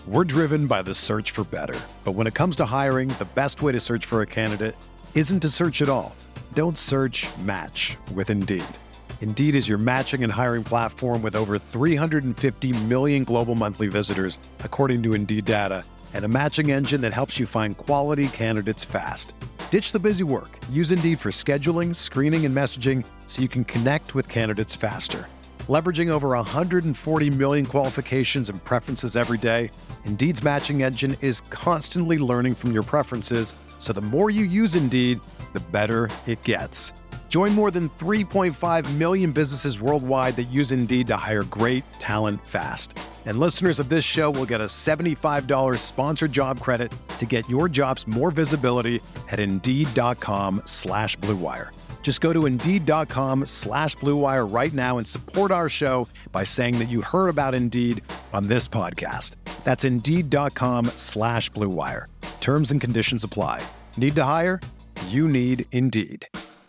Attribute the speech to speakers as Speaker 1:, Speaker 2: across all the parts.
Speaker 1: We're driven by the search for better. But when it comes to hiring, the best way to search for a candidate isn't to search at all. Don't search, match with Indeed. Indeed is your matching and hiring platform with over 350 million global monthly visitors, according to Indeed data, and a matching engine that helps you find quality candidates fast. Ditch the busy work. Use Indeed for scheduling, screening, and messaging so you can connect with candidates faster. Leveraging over 140 million qualifications and preferences every day, Indeed's matching engine is constantly learning from your preferences, so the more you use Indeed, the better it gets. Join more than 3.5 million businesses worldwide that use Indeed to hire great talent fast. And listeners of this show will get a $75 sponsored job credit to get your jobs more visibility at Indeed.com/Blue Wire. Just go to Indeed.com/Blue Wire right now and support our show by saying that you heard about Indeed on this podcast. That's Indeed.com/Blue Wire. Terms and conditions apply. Need to hire? You need Indeed.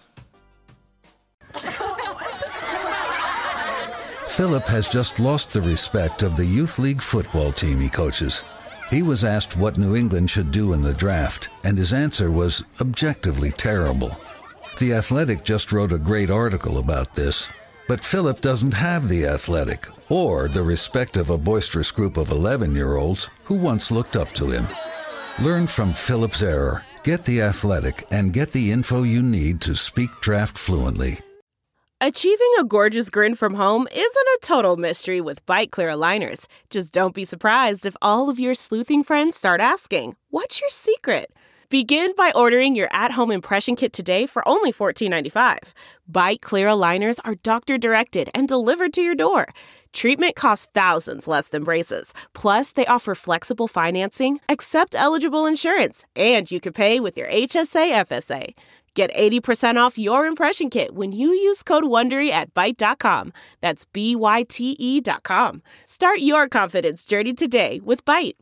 Speaker 2: Philip has just lost the respect of the Youth League football team he coaches. He was asked what New England should do in the draft, and his answer was objectively terrible. The Athletic just wrote a great article about this, but Philip doesn't have the Athletic or the respect of a boisterous group of 11-year-olds who once looked up to him. Learn from Philip's error, get the Athletic, and get the info you need to speak draft fluently.
Speaker 3: Achieving a gorgeous grin from home isn't a total mystery with Byte Clear aligners. Just don't be surprised if all of your sleuthing friends start asking, "What's your secret?" Begin by ordering your at-home impression kit today for only $14.95. Byte Clear aligners are doctor-directed and delivered to your door. Treatment costs thousands less than braces. Plus, they offer flexible financing, accept eligible insurance, and you can pay with your HSA FSA. Get 80% off your impression kit when you use code WONDERY at Byte.com. That's BYTE.com. Start your confidence journey today with Byte.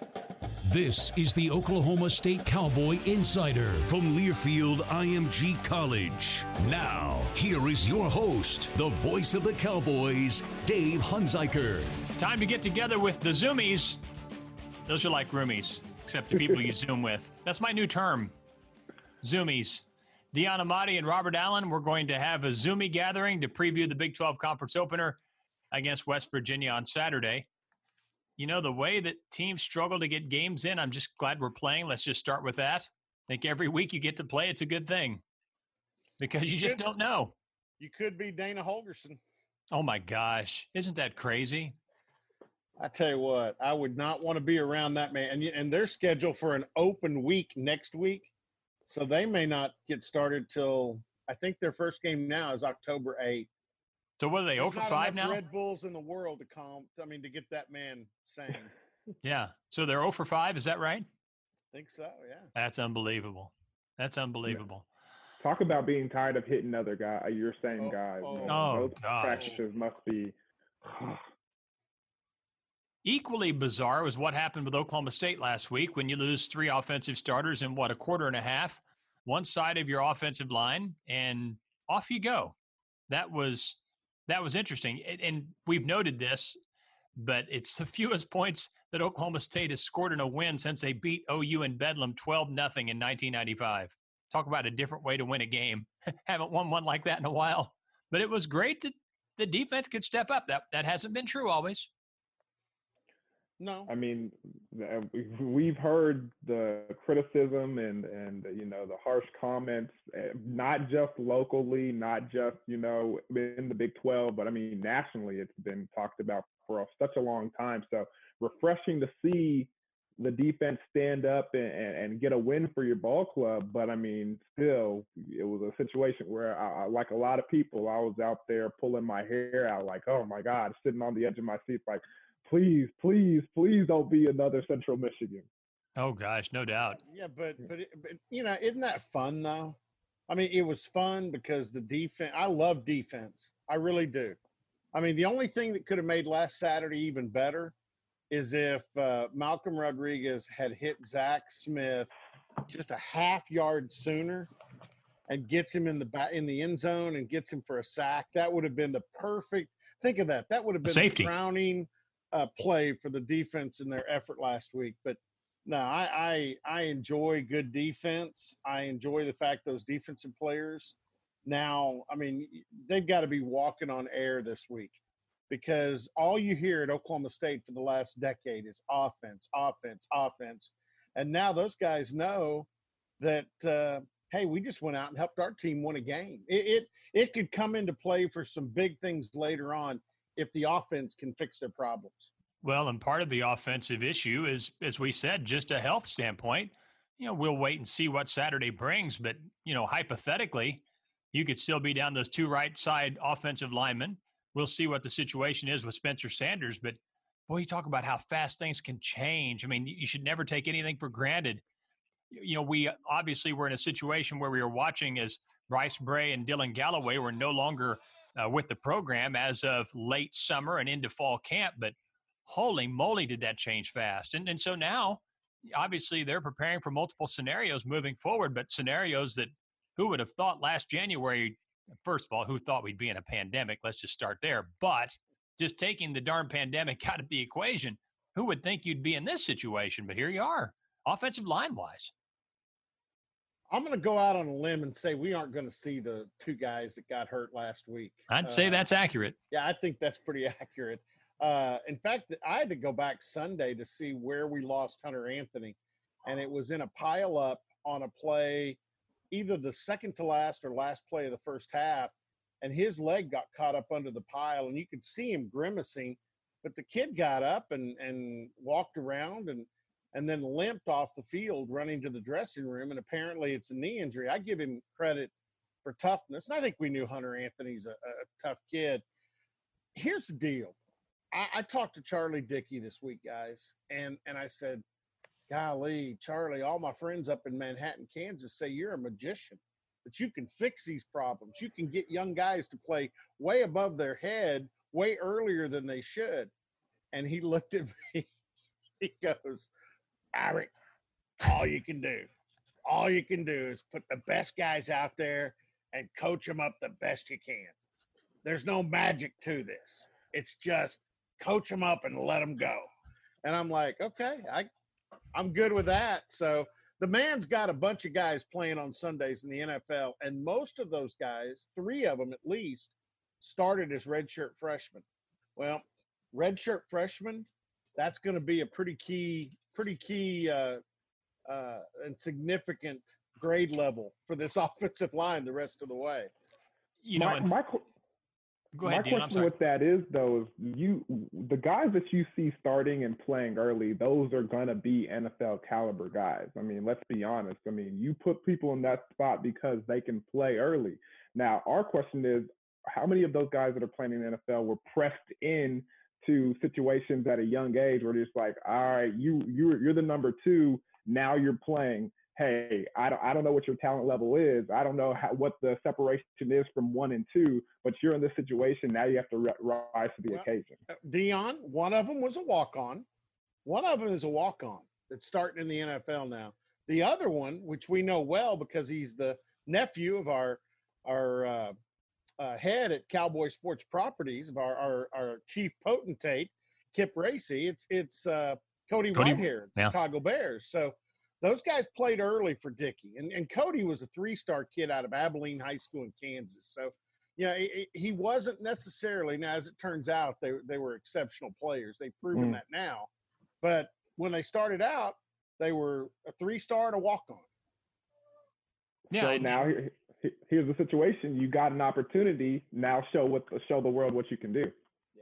Speaker 4: This is the Oklahoma State Cowboy Insider from Learfield IMG College. Now, here is your host, the voice of the Cowboys, Dave Hunziker.
Speaker 5: Time to get together with the Zoomies. Those are like roomies, except the people you Zoom with. That's my new term, Zoomies. Deon Amati and Robert Allen, we're going to have a Zoomie gathering to preview the Big 12 Conference opener against West Virginia on Saturday. You know, the way that teams struggle to get games in, I'm just glad we're playing. Let's just start with that. I think every week you get to play, it's a good thing because you just don't know.
Speaker 6: You could be Dana Holgerson.
Speaker 5: Oh, my gosh. Isn't that crazy?
Speaker 6: I tell you what, I would not want to be around that man. And they're scheduled for an open week next week. So they may not get started till I think their first game now is October 8th.
Speaker 5: So what are they, 0 for 5 now?
Speaker 6: Red Bulls in the world to get that man sane.
Speaker 5: Yeah. So they're 0 for 5, is that right?
Speaker 6: I think so, yeah.
Speaker 5: That's unbelievable. That's unbelievable.
Speaker 7: Talk about being tired of hitting other guys, your same guys.
Speaker 5: Those
Speaker 7: gosh. Practices must be
Speaker 5: equally bizarre was what happened with Oklahoma State last week when you lose 3 offensive starters in, a quarter and a half, one side of your offensive line, and off you go. That was interesting. And we've noted this, but it's the fewest points that Oklahoma State has scored in a win since they beat OU in Bedlam 12-0 in 1995. Talk about a different way to win a game. Haven't won one like that in a while. But it was great that the defense could step up. That hasn't been true always.
Speaker 6: No.
Speaker 7: I mean, we've heard the criticism and the harsh comments, not just locally, not just, in the Big 12, but I mean, nationally, it's been talked about for such a long time. So refreshing to see the defense stand up and get a win for your ball club. But I mean, still, it was a situation where I like a lot of people, I was out there pulling my hair out like, oh my God, sitting on the edge of my seat, like, please, please, please don't be another Central Michigan.
Speaker 5: Oh gosh, no doubt.
Speaker 6: Yeah, but isn't that fun though? I mean, it was fun because the defense. I love defense. I really do. I mean, the only thing that could have made last Saturday even better is if Malcolm Rodriguez had hit Zach Smith just a half yard sooner and gets him in the end zone and gets him for a sack. That would have been the perfect. Think of that. That would have been
Speaker 5: safety.
Speaker 6: The crowning play for the defense and their effort last week. But no, I enjoy good defense. I enjoy the fact those defensive players now, I mean, they've got to be walking on air this week, because all you hear at Oklahoma State for the last decade is offense, offense, offense. And now those guys know that, hey, we just went out and helped our team win a game. It could come into play for some big things later on if the offense can fix their problems.
Speaker 5: Well, and part of the offensive issue is, as we said, just a health standpoint. We'll wait and see what Saturday brings, but, hypothetically, you could still be down those two right side offensive linemen. We'll see what the situation is with Spencer Sanders, but boy, you talk about how fast things can change. I mean, you should never take anything for granted. We obviously were in a situation where we were watching as Bryce Bray and Dylan Galloway were no longer with the program as of late summer and into fall camp, but holy moly, did that change fast. And so now, obviously, they're preparing for multiple scenarios moving forward, but scenarios that who would have thought last January, first of all, who thought we'd be in a pandemic? Let's just start there. But just taking the darn pandemic out of the equation, who would think you'd be in this situation? But here you are, offensive line-wise.
Speaker 6: I'm going to go out on a limb and say we aren't going to see the two guys that got hurt last week.
Speaker 5: I'd say that's accurate.
Speaker 6: Yeah, I think that's pretty accurate. In fact, I had to go back Sunday to see where we lost Hunter Anthony, and it was in a pile-up on a play, either the second to last or last play of the first half, and his leg got caught up under the pile, and you could see him grimacing, but the kid got up and walked around and then limped off the field running to the dressing room, and apparently it's a knee injury. I give him credit for toughness, and I think we knew Hunter Anthony's a tough kid. Here's the deal. I talked to Charlie Dickey this week, guys, and I said, golly, Charlie, all my friends up in Manhattan, Kansas say you're a magician, that you can fix these problems. You can get young guys to play way above their head way earlier than they should. And he looked at me. He goes, Eric, all you can do is put the best guys out there and coach them up the best you can. There's no magic to this. It's just coach them up and let them go. And I'm like, okay, I'm good with that. So the man's got a bunch of guys playing on Sundays in the NFL, and most of those guys, 3 of them at least, started as redshirt freshmen. Well, redshirt freshmen, that's going to be a pretty key and significant grade level for this offensive line the rest of the way.
Speaker 5: Go ahead,
Speaker 7: my question with that is, though, the guys that you see starting and playing early, those are going to be NFL caliber guys. I mean, let's be honest. I mean, you put people in that spot because they can play early. Now, our question is, how many of those guys that are playing in the NFL were pressed in to situations at a young age where it's like, all right, you're the number 2, now you're playing. Hey, I don't know what your talent level is. I don't know what the separation is from 1 and 2, but you're in this situation. Now you have to rise to the occasion.
Speaker 6: Dion, one of them was a walk-on. One of them is a walk-on that's starting in the NFL now. The other one, which we know well because he's the nephew of our head at Cowboy Sports Properties, of our chief potentate, Kip Racy, it's Cody Whitehair, Chicago Bears. So those guys played early for Dickey. And Cody was a 3-star kid out of Abilene High School in Kansas. So, he wasn't necessarily, now as it turns out, they were exceptional players. They've proven that now. But when they started out, they were a 3-star and a walk-on.
Speaker 5: Yeah.
Speaker 7: So now here's the situation. You got an opportunity. Now show the world what you can do.
Speaker 6: Yeah.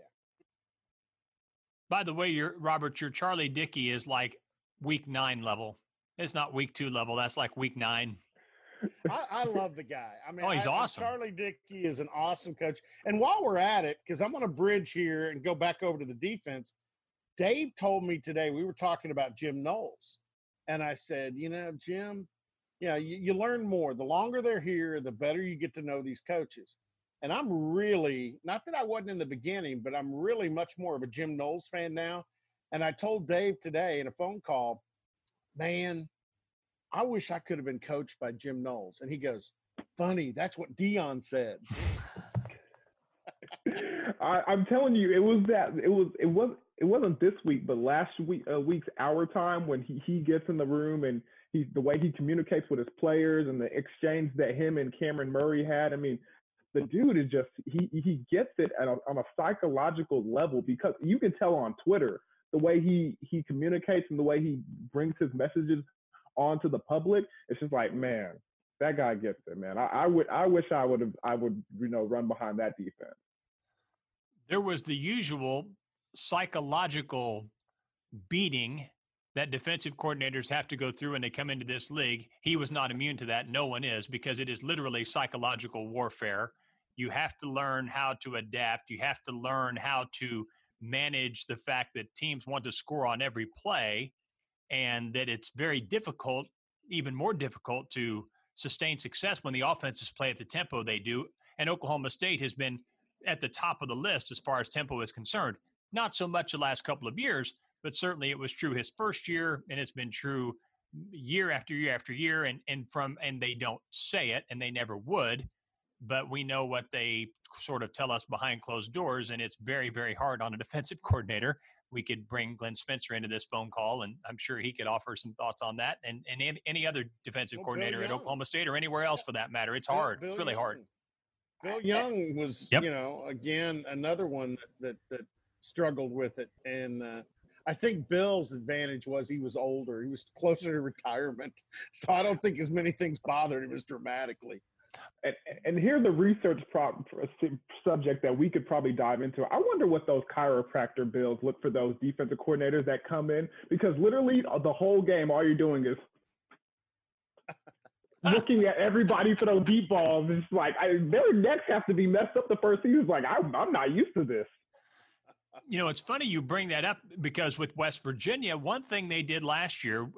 Speaker 5: By the way, your Charlie Dickey is like week 9 level. It's not week 2 level. That's like week 9.
Speaker 6: I love the guy. I mean,
Speaker 5: he's awesome.
Speaker 6: Charlie Dickey is an awesome coach. And while we're at it, because I'm going to bridge here and go back over to the defense, Dave told me today, we were talking about Jim Knowles. And I said, Jim, you learn more. The longer they're here, the better you get to know these coaches. And I'm really, not that I wasn't in the beginning, but I'm really much more of a Jim Knowles fan now. And I told Dave today in a phone call, man, I wish I could have been coached by Jim Knowles. And he goes, funny, that's what Dion said.
Speaker 7: I'm telling you, it was it wasn't this week, but last week's Our Time when he gets in the room and the way he communicates with his players and the exchange that him and Cameron Murray had. I mean, the dude is just he gets it on a psychological level, because you can tell on Twitter the way he communicates and the way he brings his messages onto the public. It's just like, man, that guy gets it, man. I wish I would run behind that defense.
Speaker 5: There was the usual psychological beating that defensive coordinators have to go through when they come into this league. He was not immune to that. No one is, because it is literally psychological warfare. You have to learn how to adapt. You have to learn how to manage the fact that teams want to score on every play, and that it's very difficult, even more difficult, to sustain success when the offenses play at the tempo they do. And Oklahoma State has been at the top of the list as far as tempo is concerned. Not so much the last couple of years, but certainly it was true his first year, and it's been true year after year after year. And they don't say it, and they never would, but we know what they sort of tell us behind closed doors, and it's very, very hard on a defensive coordinator. We could bring Glenn Spencer into this phone call, and I'm sure he could offer some thoughts on that, and any other defensive coordinator at Oklahoma State or anywhere else for that matter. It's hard. It's really hard.
Speaker 6: Bill Young was, again, another one that struggled with it. And I think Bill's advantage was he was older. He was closer to retirement. So I don't think as many things bothered him as dramatically.
Speaker 7: And here's the research subject that we could probably dive into. I wonder what those chiropractor bills look for those defensive coordinators that come in, because literally the whole game, all you're doing is looking at everybody for those deep balls. It's like their necks have to be messed up the first season. It's like, I'm not used to this.
Speaker 5: You know, it's funny you bring that up, because with West Virginia, one thing they did last year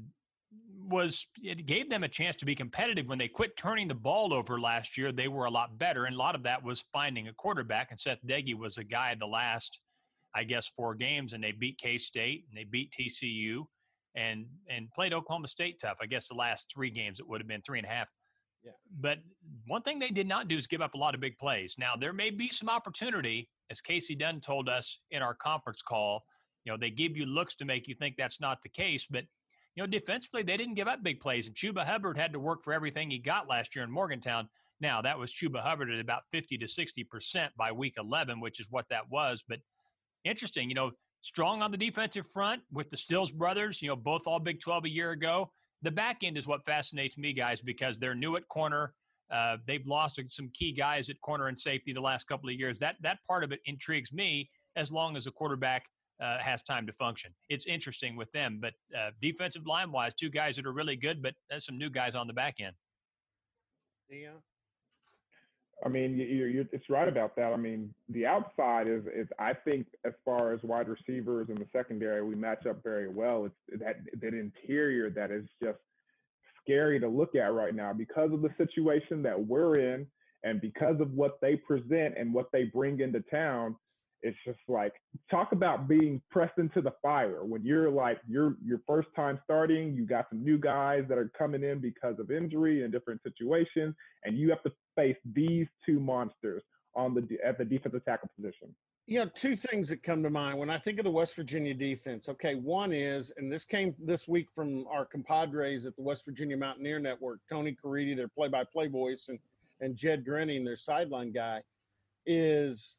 Speaker 5: it gave them a chance to be competitive. When they quit turning the ball over last year, they were a lot better. And a lot of that was finding a quarterback. And Seth Deggy was the guy the last, 4 games. And they beat K-State and they beat TCU and played Oklahoma State tough. I guess the last 3 games, it would have been 3.5. Yeah. But one thing they did not do is give up a lot of big plays. Now, there may be some opportunity, as Casey Dunn told us in our conference call. They give you looks to make you think that's not the case. But defensively, they didn't give up big plays, and Chuba Hubbard had to work for everything he got last year in Morgantown. Now, that was Chuba Hubbard at about 50 to 60% by week 11, which is what that was. But interesting, strong on the defensive front with the Stills brothers, both all Big 12 a year ago. The back end is what fascinates me, guys, because they're new at corner. They've lost some key guys at corner and safety the last couple of years. That part of it intrigues me, as long as the quarterback has time to function. It's interesting with them, but defensive line-wise, 2 guys that are really good, but there's some new guys on the back end.
Speaker 6: Yeah.
Speaker 7: I mean, it's right about that. I mean, the outside is I think, as far as wide receivers in the secondary, we match up very well. It's that interior that is just scary to look at right now, because of the situation that we're in and because of what they present and what they bring into town. It's just like, talk about being pressed into the fire when you're like, your first time starting, you got some new guys that are coming in because of injury and different situations, and you have to face these 2 monsters at the defensive tackle position.
Speaker 6: 2 things that come to mind when I think of the West Virginia defense. Okay, one is, and this came this week from our compadres at the West Virginia Mountaineer Network, Tony Caridi, their play-by-play voice, and Jed Grenning, their sideline guy, is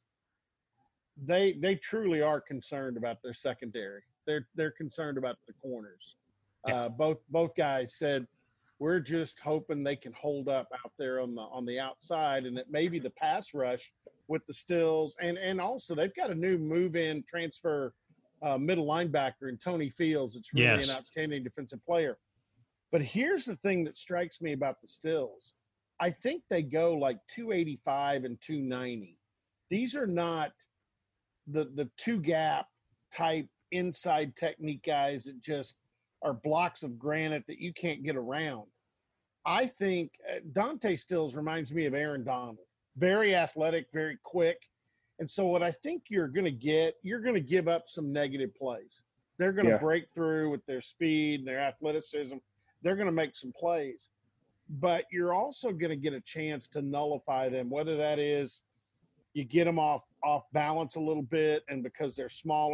Speaker 6: they truly are concerned about their secondary. They're concerned about the corners. Yeah. Both guys said, we're just hoping they can hold up out there on the outside, and that maybe the pass rush with the Stills, and also they've got a new move-in transfer middle linebacker in Tony Fields. It's really an outstanding defensive player. But here's the thing that strikes me about the Stills. I think they go like 285 and 290. These are not the 2-gap type inside technique guys that just are blocks of granite that you can't get around. I think Dante Stills reminds me of Aaron Donald. Very athletic, very quick. And so what I think you're going to give up some negative plays. They're going to break through with their speed and their athleticism. They're going to make some plays. But you're also going to get a chance to nullify them, whether that is you get them off balance a little bit, and because they're smaller,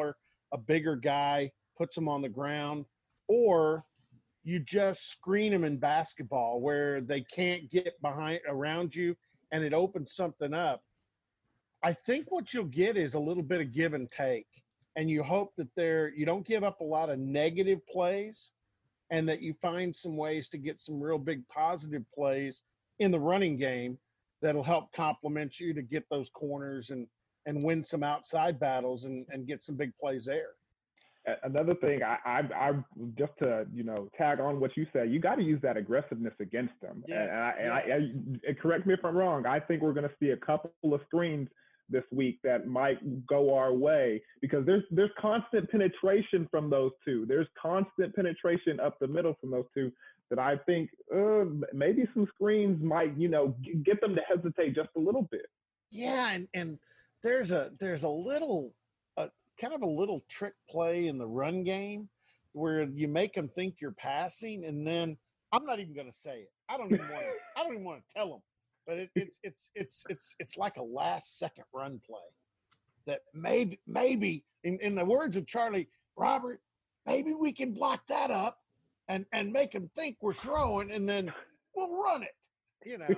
Speaker 6: a bigger guy puts them on the ground, or you just screen them in basketball where they can't get around you and it opens something up. I think what you'll get is a little bit of give and take, and you hope that you don't give up a lot of negative plays and that you find some ways to get some real big positive plays in the running game that'll help complement you to get those corners and win some outside battles and get some big plays there.
Speaker 7: Another thing, I just to tag on what you said, you got to use that aggressiveness against them.
Speaker 6: Yes,
Speaker 7: and correct me if I'm wrong. I think we're going to see a couple of screens this week that might go our way because there's constant penetration from those two. There's constant penetration up the middle from those two that I think maybe some screens might get them to hesitate just a little bit.
Speaker 6: Yeah, and there's a little kind of a little trick play in the run game where you make them think you're passing, and then I'm not even going to say it. I don't even want to tell them. But it's like a last second run play that maybe in the words of Charlie Robert, maybe we can block that up and make them think we're throwing, and then we'll run it.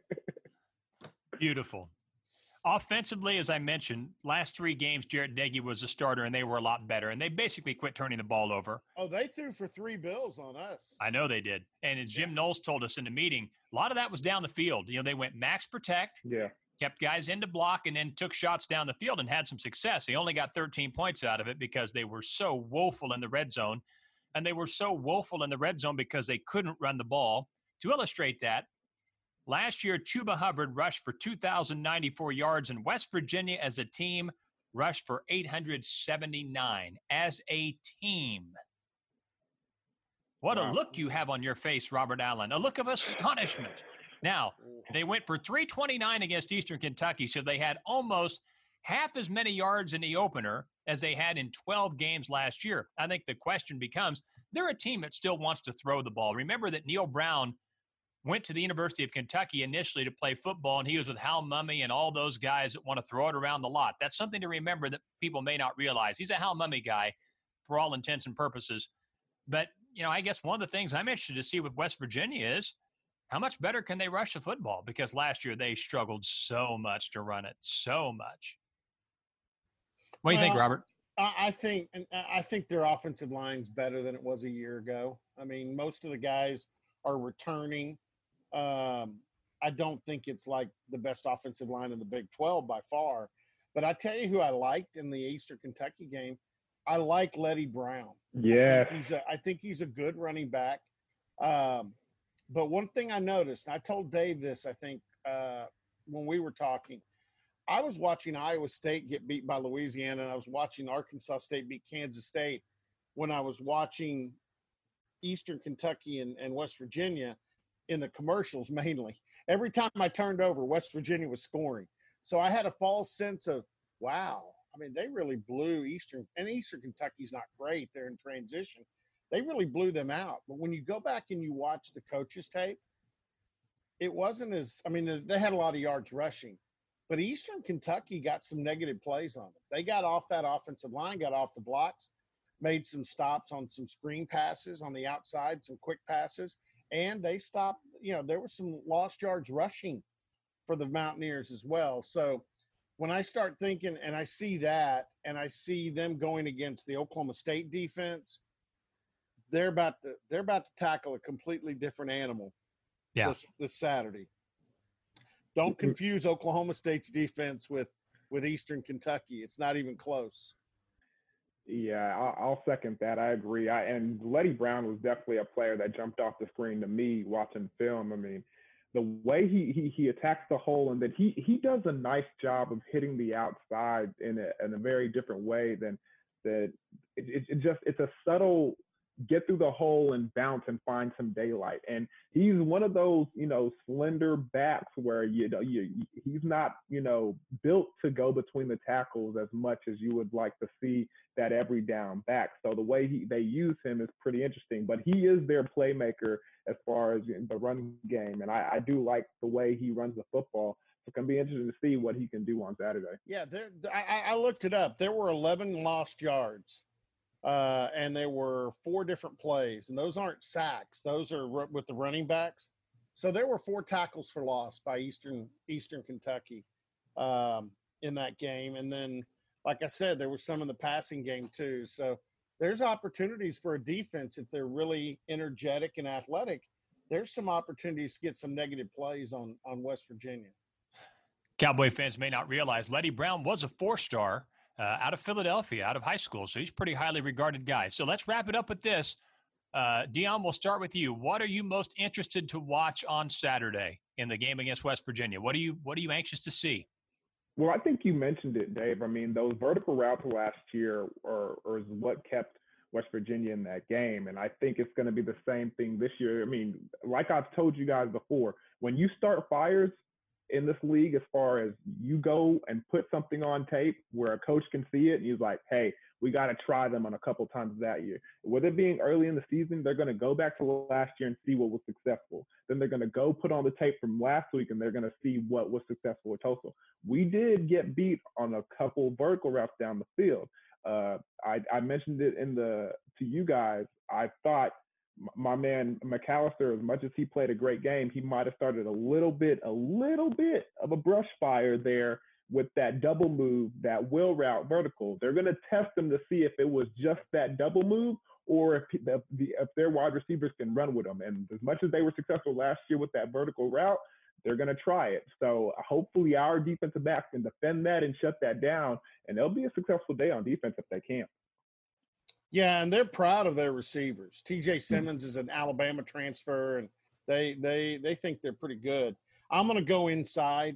Speaker 5: Beautiful. Offensively, as I mentioned, last 3 games, Jarret Doege was a starter, and they were a lot better. And they basically quit turning the ball over.
Speaker 6: Oh, they threw for 3 bills on us.
Speaker 5: I know they did. And as Jim Knowles told us in the meeting, a lot of that was down the field. They went max protect, kept guys in to block, and then took shots down the field and had some success. They only got 13 points out of it because they were so woeful in the red zone. And they were so woeful in the red zone because they couldn't run the ball. To illustrate that, last year, Chuba Hubbard rushed for 2,094 yards, and West Virginia as a team rushed for 879 as a team. What a look you have on your face, Robert Allen, a look of astonishment. Now, they went for 329 against Eastern Kentucky, so they had almost half as many yards in the opener as they had in 12 games last year. I think the question becomes, they're a team that still wants to throw the ball. Remember that Neil Brown went to the University of Kentucky initially to play football, and he was with Hal Mumme and all those guys that want to throw it around the lot. That's something to remember that people may not realize. He's a Hal Mumme guy for all intents and purposes. But, I guess one of the things I'm interested to see with West Virginia is how much better can they rush the football? Because last year they struggled so much to run it, so much. What do you think, Robert?
Speaker 6: I think their offensive line's better than it was a year ago. I mean, most of the guys are returning. I don't think it's like the best offensive line in the Big 12 by far. But I tell you who I liked in the Eastern Kentucky game. I like Letty Brown.
Speaker 7: Yeah.
Speaker 6: I think he's a good running back. But one thing I noticed, and I told Dave this, I think, when we were talking, I was watching Iowa State get beat by Louisiana, and I was watching Arkansas State beat Kansas State when I was watching Eastern Kentucky and West Virginia in the commercials mainly. Every time I turned over, West Virginia was scoring. So I had a false sense of, wow, I mean, they really blew Eastern Kentucky's not great. They're in transition. They really blew them out. But when you go back and you watch the coaches' tape, it wasn't they had a lot of yards rushing. But Eastern Kentucky got some negative plays on them. They got off that offensive line, got off the blocks, made some stops on some screen passes on the outside, some quick passes, and they stopped. There was some lost yards rushing for the Mountaineers as well. So when I start thinking and I see that and I see them going against the Oklahoma State defense, they're about to tackle a completely different animal this Saturday. Don't confuse Oklahoma State's defense with Eastern Kentucky. It's not even close.
Speaker 7: Yeah, I'll second that. I agree. And Letty Brown was definitely a player that jumped off the screen to me watching film. I mean, the way he attacks the hole, and that he does a nice job of hitting the outside in a very different way than that. It's a subtle get through the hole and bounce and find some daylight. And he's one of those, slender backs where, he's not, built to go between the tackles as much as you would like to see that every down back. So the way they use him is pretty interesting, but he is their playmaker as far as the run game. And I do like the way he runs the football. So it's going to be interesting to see what he can do on Saturday.
Speaker 6: Yeah, I looked it up. There were 11 lost yards and there were 4 different plays, and those aren't sacks. Those are with the running backs. So there were 4 tackles for loss by Eastern Kentucky in that game. And then, like I said, there was some in the passing game too. So there's opportunities for a defense if they're really energetic and athletic. There's some opportunities to get some negative plays on West Virginia.
Speaker 5: Cowboy fans may not realize Letty Brown was a 4-star out of Philadelphia, out of high school. So he's a pretty highly regarded guy. So let's wrap it up with this. Dion, we'll start with you. What are you most interested to watch on Saturday in the game against West Virginia? What are you anxious to see?
Speaker 7: Well, I think you mentioned it, Dave. I mean, those vertical routes last year is what kept West Virginia in that game. And I think it's going to be the same thing this year. I mean, like I've told you guys before, when you start fires in this league, as far as you go and put something on tape where a coach can see it and he's like, hey, we got to try them on a couple times that year. With it being early in the season, they're going to go back to last year and see what was successful. Then they're going to go put on the tape from last week and they're going to see what was successful at Tulsa. We did get beat on a couple vertical routes down the field. I mentioned it to you guys. I thought my man McAllister, as much as he played a great game, he might have started a little bit of a brush fire there with that double move, that wheel route vertical. They're going to test them to see if it was just that double move or if their wide receivers can run with them. And as much as they were successful last year with that vertical route, they're going to try it. So hopefully our defensive backs can defend that and shut that down, and it'll be a successful day on defense if they can.
Speaker 6: Yeah, and they're proud of their receivers. TJ Simmons is an Alabama transfer, and they think they're pretty good. I'm going to go inside.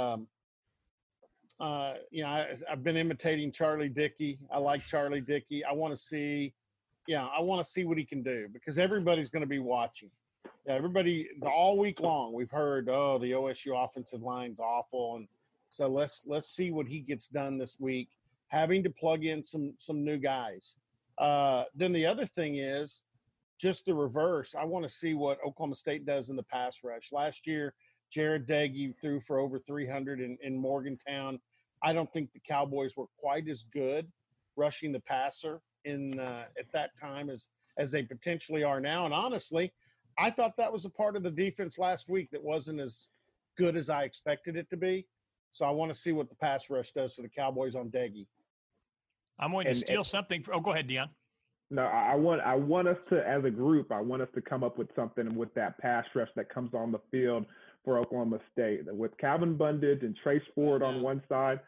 Speaker 6: I've been imitating Charlie Dickey. I like Charlie Dickey. I want to see what he can do because everybody's going to be watching. Yeah, everybody all week long we've heard, the OSU offensive line's awful, and so let's see what he gets done this week. Having to plug in some new guys. Then the other thing is just the reverse. I want to see what Oklahoma State does in the pass rush. Last year, Jared Dagey threw for over 300 in Morgantown. I don't think the Cowboys were quite as good rushing the passer at that time as they potentially are now. And honestly, I thought that was a part of the defense last week that wasn't as good as I expected it to be. So I want to see what the pass rush does for the Cowboys on Dagey.
Speaker 5: I'm going to steal something. Go ahead, Dion.
Speaker 7: No, I want us to, as a group, I want us to come up with something with that pass rush that comes on the field for Oklahoma State. With Calvin Bundage and Trace Ford on one side,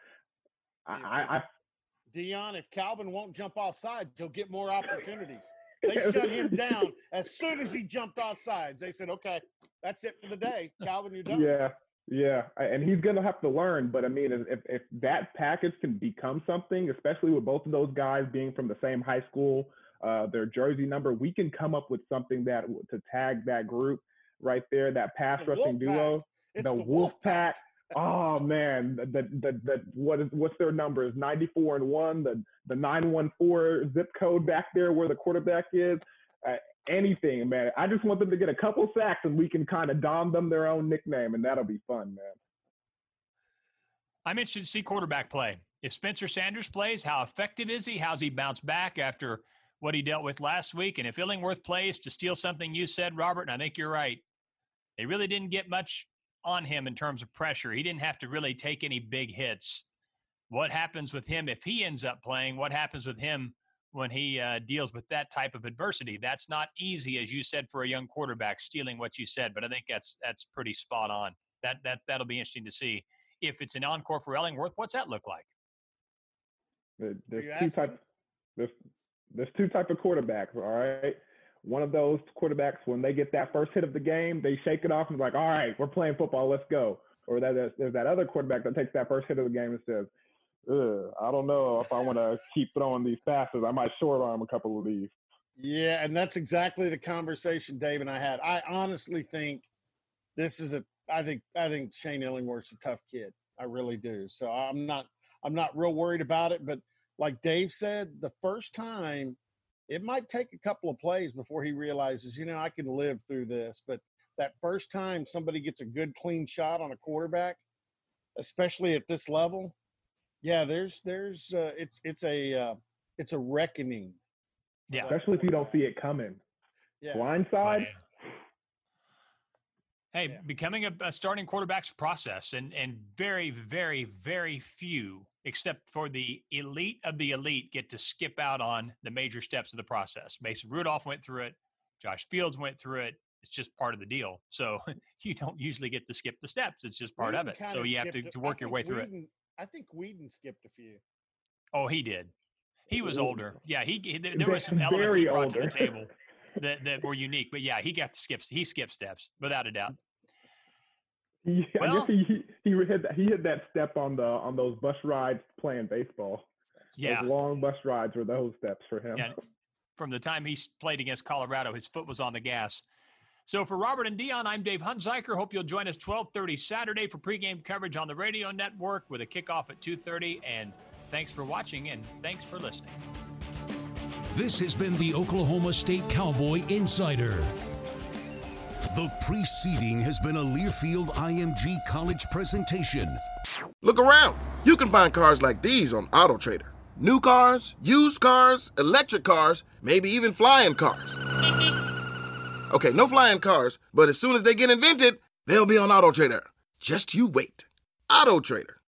Speaker 6: Dion, if Calvin won't jump off sides, he'll get more opportunities. They shut him down as soon as he jumped off sides. They said, okay, that's it for the day. Calvin, you're done.
Speaker 7: Yeah, and he's going to have to learn. But, I mean, if that package can become something, especially with both of those guys being from the same high school, their jersey number, we can come up with something that to tag that group right there, that pass rushing duo. The Wolf Pack. Oh, man, what's their numbers? 94-1, the 914 zip code back there where the quarterback is. Anything, man. I just want them to get a couple sacks and we can kind of don them their own nickname, and that'll be fun, man.
Speaker 5: I'm interested to see quarterback play. If Spencer Sanders plays, how effective is he? How's he bounced back after what he dealt with last week? And if Illingworth plays, to steal something you said, Robert, and I think you're right, they really didn't get much on him in terms of pressure. He didn't have to really take any big hits. What happens with him if he ends up playing? What happens with him when he deals with that type of adversity? That's not easy, as you said, for a young quarterback, stealing what you said, but I think that's pretty spot on. That'll be interesting to see. If it's an encore for Illingworth, what's that look like?
Speaker 7: There's two types of quarterbacks, all right? One of those quarterbacks, when they get that first hit of the game, they shake it off and like, all right, we're playing football, let's go. Or there's that other quarterback that takes that first hit of the game and says, I don't know if I want to keep throwing these passes. I might short arm a couple of these.
Speaker 6: Yeah, and that's exactly the conversation Dave and I had. I honestly think I think Shane Illingworth's a tough kid. I really do. So I'm not real worried about it. But like Dave said, the first time, it might take a couple of plays before he realizes, I can live through this. But that first time somebody gets a good, clean shot on a quarterback, especially at this level, yeah, it's a reckoning
Speaker 5: Yeah.
Speaker 7: Especially if you don't see it coming.
Speaker 6: Yeah.
Speaker 7: Blindside.
Speaker 5: Hey, becoming a starting quarterback's a process, and very, very, very few, except for the elite of the elite, get to skip out on the major steps of the process. Mason Rudolph went through it. Josh Fields went through it. It's just part of the deal. So you don't usually get to skip the steps. It's just part of it. So you have to work your way through it.
Speaker 6: I think Whedon skipped a few.
Speaker 5: Oh, he did. He was older. Yeah, there were some elements he brought to the table that were unique. But yeah, he skipped steps without a doubt.
Speaker 7: Yeah, well, I guess he hit that step on those bus rides playing baseball.
Speaker 5: Yeah,
Speaker 7: those long bus rides were those steps for him.
Speaker 5: Yeah, from the time he played against Colorado, his foot was on the gas. So for Robert and Dion, I'm Dave Hunziker. Hope you'll join us 12:30 Saturday for pregame coverage on the radio network with a kickoff at 2:30. And thanks for watching and thanks for listening.
Speaker 4: This has been the Oklahoma State Cowboy Insider. The preceding has been a Learfield IMG College presentation.
Speaker 8: Look around. You can find cars like these on AutoTrader. New cars, used cars, electric cars, maybe even flying cars. Okay, no flying cars, but as soon as they get invented, they'll be on AutoTrader. Just you wait. AutoTrader.